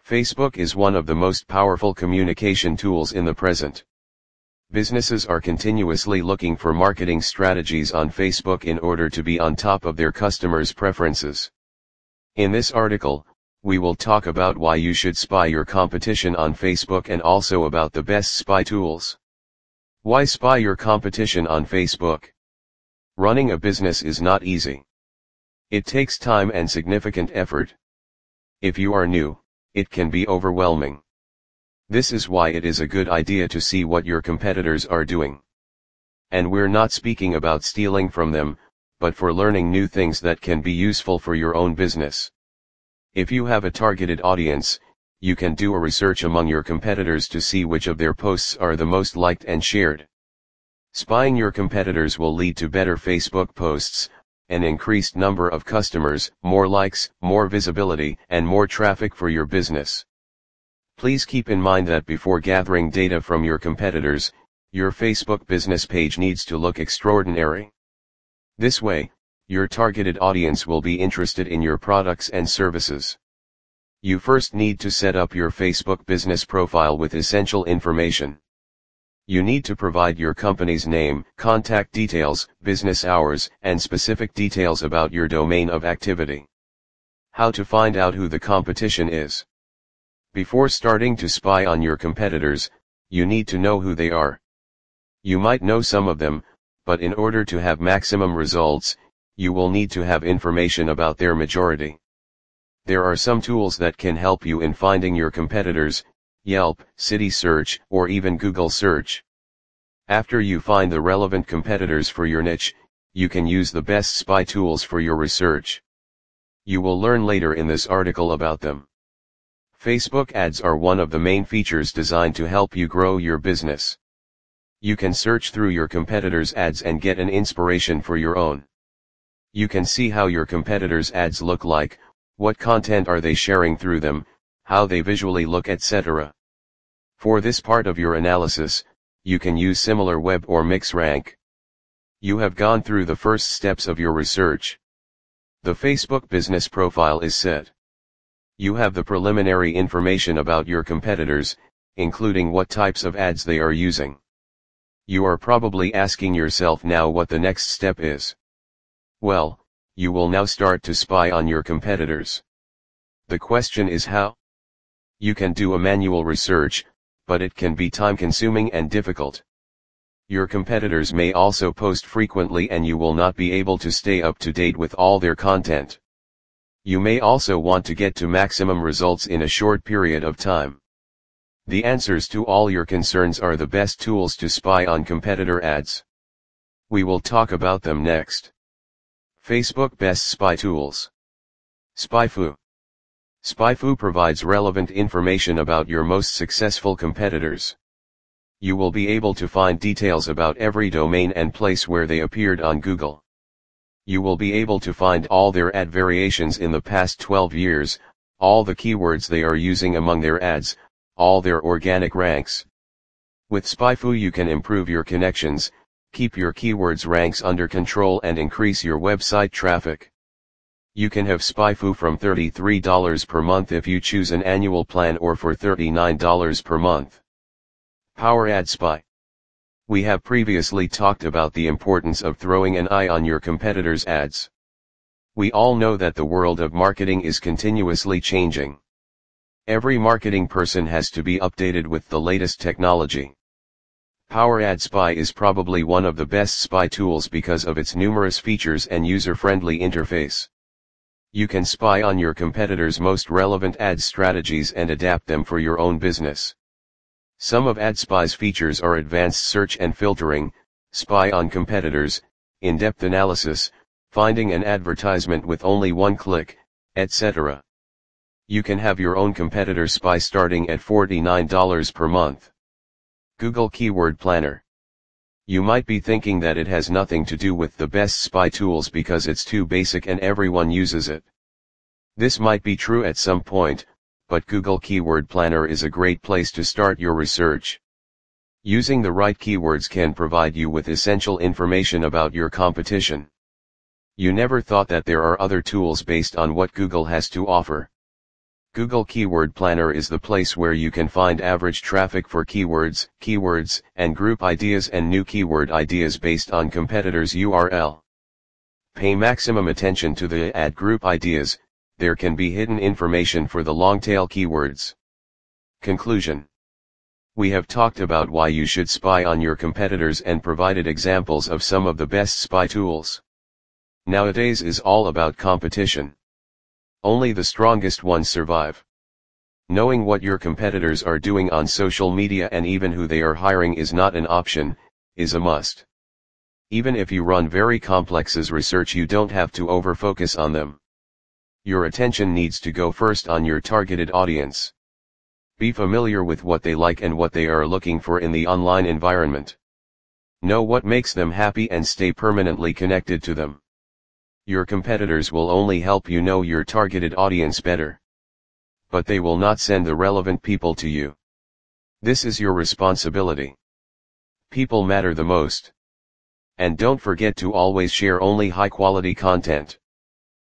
Facebook is one of the most powerful communication tools in the present. Businesses are continuously looking for marketing strategies on Facebook in order to be on top of their customers' preferences. In this article, we will talk about why you should spy your competition on Facebook and also about the best spy tools. Why spy your competition on Facebook? Running a business is not easy. It takes time and significant effort. If you are new, it can be overwhelming. This is why it is a good idea to see what your competitors are doing. And we're not speaking about stealing from them, but for learning new things that can be useful for your own business. If you have a targeted audience, you can do a research among your competitors to see which of their posts are the most liked and shared. Spying your competitors will lead to better Facebook posts, an increased number of customers, more likes, more visibility, and more traffic for your business. Please keep in mind that before gathering data from your competitors, your Facebook business page needs to look extraordinary. This way, your targeted audience will be interested in your products and services. You first need to set up your Facebook business profile with essential information. You need to provide your company's name, contact details, business hours, and specific details about your domain of activity. How to find out who the competition is. Before starting to spy on your competitors, you need to know who they are. You might know some of them, but in order to have maximum results, you will need to have information about their majority. There are some tools that can help you in finding your competitors: Yelp, Citysearch, or even Google Search. After you find the relevant competitors for your niche, you can use the best spy tools for your research. You will learn later in this article about them. Facebook ads are one of the main features designed to help you grow your business. You can search through your competitors' ads and get an inspiration for your own. You can see how your competitors' ads look like, what content are they sharing through them, how they visually look, etc. For this part of your analysis, you can use SimilarWeb or MixRank. You have gone through the first steps of your research. The Facebook business profile is set. You have the preliminary information about your competitors, including what types of ads they are using. You are probably asking yourself now what the next step is. Well, you will now start to spy on your competitors. The question is how? You can do a manual research, but it can be time-consuming and difficult. Your competitors may also post frequently and you will not be able to stay up to date with all their content. You may also want to get to maximum results in a short period of time. The answers to all your concerns are the best tools to spy on competitor ads. We will talk about them next. Facebook Best Spy Tools. SpyFu. SpyFu provides relevant information about your most successful competitors. You will be able to find details about every domain and place where they appeared on Google. You will be able to find all their ad variations in the past 12 years, all the keywords they are using among their ads, all their organic ranks. With SpyFu you can improve your connections, keep your keywords ranks under control and increase your website traffic. You can have SpyFu from $33 per month if you choose an annual plan, or for $39 per month. Power Ad Spy. We have previously talked about the importance of throwing an eye on your competitors' ads. We all know that the world of marketing is continuously changing. Every marketing person has to be updated with the latest technology. Power Ad Spy is probably one of the best spy tools because of its numerous features and user-friendly interface. You can spy on your competitors' most relevant ad strategies and adapt them for your own business. Some of AdSpy's features are advanced search and filtering, spy on competitors, in-depth analysis, finding an advertisement with only one click, etc. You can have your own competitor spy starting at $49 per month. Google Keyword Planner. You might be thinking that it has nothing to do with the best spy tools because it's too basic and everyone uses it. This might be true at some point, but Google Keyword Planner is a great place to start your research. Using the right keywords can provide you with essential information about your competition. You never thought that there are other tools based on what Google has to offer. Google Keyword Planner is the place where you can find average traffic for keywords, and group ideas and new keyword ideas based on competitors' URL. Pay maximum attention to the ad group ideas, there can be hidden information for the long-tail keywords. Conclusion. We have talked about why you should spy on your competitors and provided examples of some of the best spy tools. Nowadays is all about competition. Only the strongest ones survive. Knowing what your competitors are doing on social media and even who they are hiring is not an option, is a must. Even if you run very complex research, you don't have to over-focus on them. Your attention needs to go first on your targeted audience. Be familiar with what they like and what they are looking for in the online environment. Know what makes them happy and stay permanently connected to them. Your competitors will only help you know your targeted audience better. But they will not send the relevant people to you. This is your responsibility. People matter the most. And don't forget to always share only high-quality content.